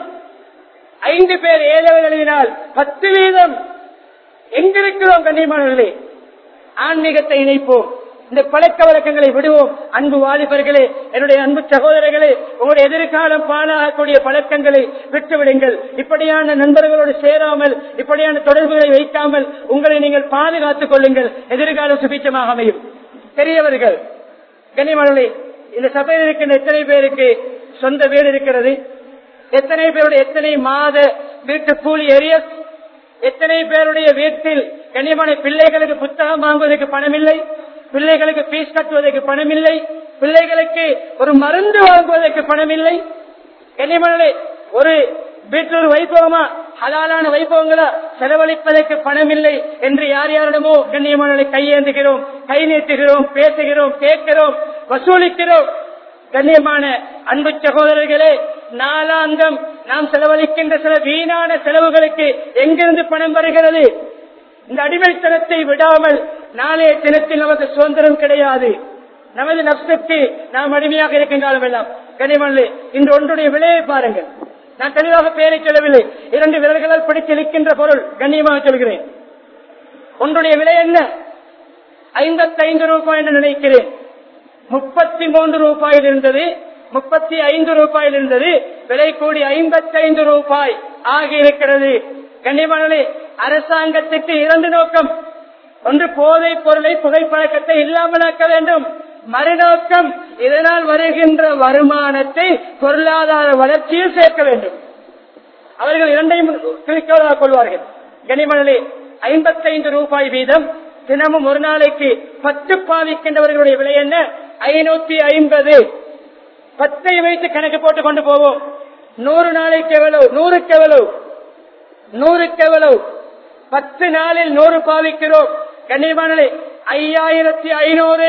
Speaker 1: ஐந்து பேர் ஏலவர் எழுதினால் பத்து வீதம். எங்கிருக்கிறோம் கண்ணியமானவர்களே? ஆன்மீகத்தை இணைப்போம், இந்த பழக்க வழக்கங்களை விடுவோம். அன்பு வாலிபர்களே, என்னுடைய அன்பு சகோதரர்களே, உங்களுடைய எதிர்காலம் பாழாகக்கூடிய பழக்கங்களை விட்டுவிடுங்கள். இப்படியான நண்பர்களோடு சேராமல், இப்படியான தொடர்புகளை வைக்காமல் உங்களை நீங்கள் பாதுகாத்துக் கொள்ளுங்கள். எதிர்காலம் சுபிச்சமாக அமையும். பெரியவர்கள் கண்ணியமானவர்களே, இந்த சபையில் இருக்கின்ற எத்தனை பேருக்கு சொந்த வீடு இருக்கிறது? எத்தனை பேருடைய எத்தனை மாத வீட்டு கூலி ஏரியஸ்? எத்தனை பேருடைய வீட்டில் கண்ணியமான பிள்ளைகளுக்கு புத்தகம் வாங்குவதற்கு பணம் இல்லை, பிள்ளைகளுக்கு பீஸ் கட்டுவதற்கு பணம் இல்லை, பிள்ளைகளுக்கு ஒரு மருந்து வாங்குவதற்கு பணம் இல்லை? கண்ணியமானே, ஒரு வீட்டில் ஒரு வைபவமா, ஹலாலான வைபவங்களா செலவழிப்பதற்கு பணம் இல்லை என்று யார் யாரிடமோ கண்ணியமான கையேந்துகிறோம், கை நீட்டுகிறோம், பேசுகிறோம், கேட்கிறோம், வசூலிக்கிறோம். கண்ணியமான அன்பு சகோதரர்களே, நாலாந்தம் நாம் செலவழிக்கின்ற சில வீணான செலவுகளுக்கு எங்கிருந்து பணம் வருகிறது? இந்த அடிமைத்தனத்தை விடாமல் நாளைய தினத்தில் நமக்கு சுதந்திரம் கிடையாது. நமது நப்சுக்கு நாம் அடிமையாக இருக்கின்றாலும் எல்லாம் கனிமல்லி இன்று ஒன்றுடைய விலையை பாருங்கள். நான் தெளிவாக பெயரை சொல்லவில்லை, இரண்டு விரல்களால் பிடித்து இழுக்கின்ற பொருள் கண்ணியமாக சொல்கிறேன். ஒன்றுடைய விலை என்ன? ஐம்பத்தி ஐந்து ரூபாய் என்று நினைக்கிறேன். முப்பத்தி மூன்று ரூபாயில் இருந்தது, முப்பத்தி ஐந்து ரூபாயில் இருந்தது, விலை கூடி ஐம்பத்தி ஐந்து ரூபாய் ஆகி இருக்கிறது. கண்ணியமானே, அரசாங்கத்துக்கு இரண்டு நோக்கம். ஒன்று, போதைப் பொருளை புகைப்பழக்கத்தை இல்லாமலாக்க வேண்டும். மறுநோக்கம், இதனால் வருகின்ற வருமானத்தை பொருளாதார வளர்ச்சியில் சேர்க்க வேண்டும். அவர்கள் இரண்டையும் குறிக்கோளாக கொள்வார்கள். கனிமணி ஐம்பத்தி ஐந்து ரூபாய் வீதம் தினமும் ஒரு நாளைக்கு பத்து பாவிக்கின்றவர்களுடைய விலை என்ன? ஐநூத்தி ஐம்பது. பத்தை வைத்து கணக்கு போட்டு கொண்டு போவோம். நூறு நாளைக்கு எவ்வளவு? நூறுக்கு எவ்வளவு? நூறுக்கு எவ்வளவு? பத்து நாளில் நூறு பாவிக்கிறோம். கண்ணியமானே, ஐயாயிரத்தி ஐநூறு.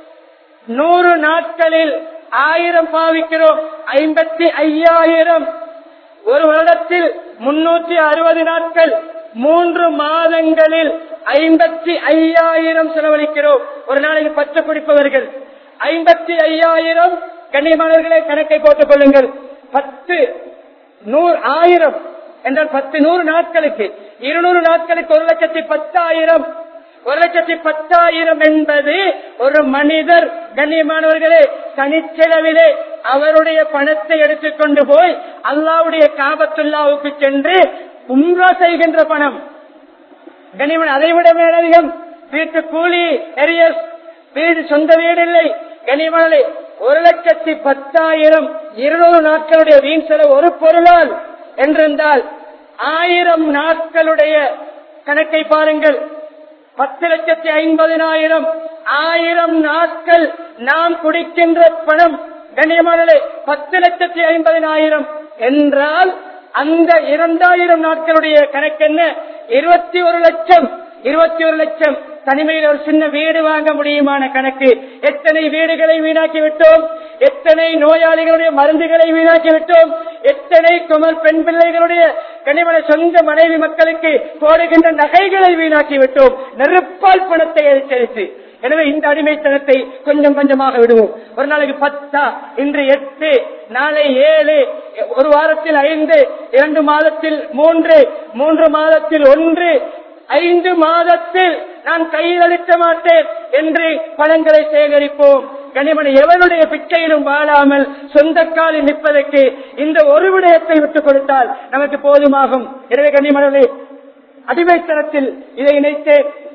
Speaker 1: நூறு நாட்களில் ஆயிரம் பாவிக்கிறோம். ஐம்பத்தி ஐயாயிரம். ஒரு வருடத்தில் முன்னூற்றி அறுபது நாட்கள், மூன்று மாதங்களில் ஐம்பத்தி ஐயாயிரம் செலவழிக்கிறோம். ஒரு நாளைக்கு பத்து குடிப்பவர்கள் ஐம்பத்தி ஐயாயிரம். கண்ணியமானவர்களே, கணக்கை போட்டுக் கொள்ளுங்கள். பத்து நூறு ஆயிரம் என்றால் பத்து நூறு நாட்களுக்கு இருநூறு நாட்களுக்கு ஒரு லட்சத்தி பத்தாயிரம். ஒரு லட்சத்தி பத்தாயிரம் என்பது ஒரு மனிதர் கண்ணியமானவர்களே தனிச்செலவிலே அவருடைய பணத்தை எடுத்துக்கொண்டு போய் அல்லாஹ்வுடைய காபத்துல்லாவுக்கு சென்று உம்ரா செய்கின்ற பணம். கண்ணியமான, அதை விட மேலதிகம். வீட்டு கூலி, எரியஸ், வீடு, சொந்த வீடு இல்லை. கண்ணியமானே, ஒரு லட்சத்தி பத்தாயிரம் இருநூறு நாட்களுடைய வீண் செலவு ஒரு பொருளால் என்றிருந்தால் ஆயிரம் நாட்களுடைய கணக்கை பாருங்கள். பத்து லட்சத்தி ஐம்பதினாயிரம். ஆயிரம் நாட்கள் நாம் குடிக்கின்ற பணம் கண்ணியமானே பத்து லட்சத்தி ஐம்பதினாயிரம் என்றால் அந்த இரண்டாயிரம் நாட்களுடைய கணக்கு என்ன? இருபத்தி ஒரு லட்சம். இருபத்தி ஒரு லட்சம் தனிமையில் ஒரு சின்ன வீடு வாங்க முடியுமான கணக்கு. எத்தனை வீடுகளை வீணாக்கி விட்டோம், எத்தனை நோயாளிகளுடைய மருந்துகளை வீணாக்கி விட்டோம், எத்தனை குமல் பெண் பிள்ளைகளுடைய கனிமன சொந்த மனைவி மக்களுக்கு போடுகின்ற நகைகளை வீணாக்கி விட்டோம், நெருப்பால் பணத்தை எரிச்சரித்து. எனவே இந்த அடிமைத்தனத்தை கொஞ்சம் கொஞ்சமாக விடுவோம். ஒரு நாளைக்கு பத்தா, இன்று எட்டு, நாளை ஏழு, ஒரு வாரத்தில் ஐந்து, இரண்டு மாதத்தில் மூன்று, மூன்று மாதத்தில் ஒன்று, ஐந்து மாதத்தில் நான் கையில் அளிக்க மாட்டேன் என்று பணங்களை சேகரிப்போம். கனிமணி, எவனுடைய பிச்சையிலும் வாழாமல் சொந்த காலில் நிற்பதற்கு இந்த ஒரு விடயத்தை விட்டுக் கொடுத்தால் நமக்கு போதுமாகும். எனவே கனிமணி, அடிமைத்தனத்தில் இதை இணைத்து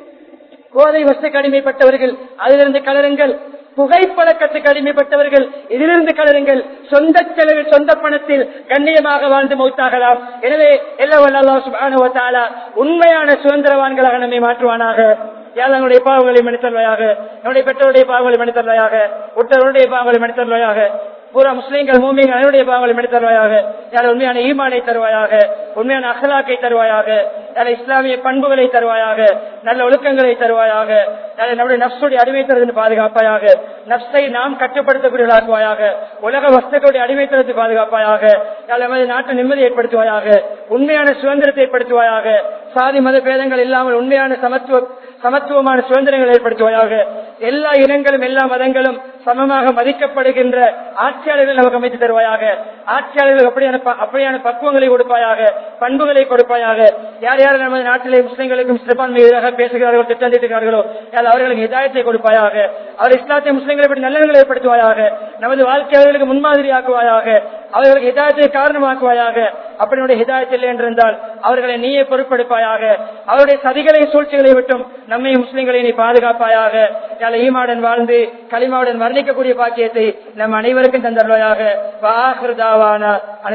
Speaker 1: போதை வஸ்துக்கு அடிமைப்பட்டவர்கள் அதிலிருந்து கலருங்கள், புகைப்பழக்கத்துக்கு அடிமைப்பட்டவர்கள் இதிலிருந்து கலருங்கள், சொந்த செலவில் சொந்த பணத்தில் கண்ணியமாக வாழ்ந்து மௌத்தாகலாம். எனவே எல்லாம் அல்லாஹ் சுப்ஹானஹு வ தஆலா உண்மையான சுதந்திரவான்களாக நம்மை மாற்றுவானாக. யாருடைய பாவங்களை மன்னித்தல்வாயாக, நம்முடைய பெற்றோருடைய பாவங்களை மன்னித்தல்வாயாக, உற்றவருடைய பாவங்களை மன்னித்தல்வாயாக, பூரா முஸ்லீம்கள் மூமின்கள் அனைவருடைய பாவங்களை மன்னித்தல்வாயாக. யார் உண்மையான ஈமானை தருவாயாக, உண்மையான அஹ்லாக்கை தருவாயாக, யார் இஸ்லாமிய பண்புகளை தருவாயாக, நல்ல ஒழுக்கங்களை தருவாயாக, யார் நம்முடைய நப்சுடைய அடிமைத்தனத்திற்கு பாதுகாப்பாயாக, நப்சை நாம் கட்டுப்படுத்தக்கூடியவர்களாக்குவாயாக, உலக வஸ்துக்களுடைய அடிமைத்தனத்தை பாதுகாப்பாயாக, யார் நமது நாட்டு நிம்மதி ஏற்படுத்துவாயாக, உண்மையான சுதந்திரத்தை ஏற்படுத்துவாயாக, சாதி மத பேதங்கள் இல்லாமல் உண்மையான சமத்துவ சமத்துவமான சுதந்திரங்களை ஏற்படுத்துவாயாக, எல்லா இனங்களும் எல்லா மதங்களும் சமமாக மதிக்கப்படுகின்ற ஆட்சியாளர்கள் நமக்கு அமைத்து தருவாயாக, ஆட்சியாளர்கள் அப்படியான அப்படியான பக்குவங்களை கொடுப்பாயாக, பண்புகளை கொடுப்பாயாக. யார் யார் நமது நாட்டிலே முஸ்லிம்களுக்கும் சிறுபான்மை எதிராக பேசுகிறார்களோ, திட்டந்திருக்கிறார்களோ, யார் அவர்களுக்கு ஹிதாயத்தை கொடுப்பாயாக, அவர் இஸ்லாத்திய முஸ்லிம்களை பற்றி நல்லங்களை ஏற்படுத்துவாயாக, நமது வாழ்க்கையாளர்களுக்கு முன்மாதிரி ஆக்குவாயாக, அவர்களுக்கு ஹிதாயத்தை காரணமாக்குவாயாக. அப்படினுடைய ஹிதாயத் இல்லை என்றிருந்தால் அவர்களை நீயே பொறுப்பெடுப்பாயாக, அவருடைய சதிகளை சூழ்ச்சிகளை விட்டும் நம்மை முஸ்லிம்களை நீ பாதுகாப்பாயாக. யாழ் ஈமாவுடன் வாழ்ந்து கலிமாவுடன் வர்ணிக்கக்கூடிய பாக்கியத்தை நம் அனைவருக்கும் தந்தருவாயாக.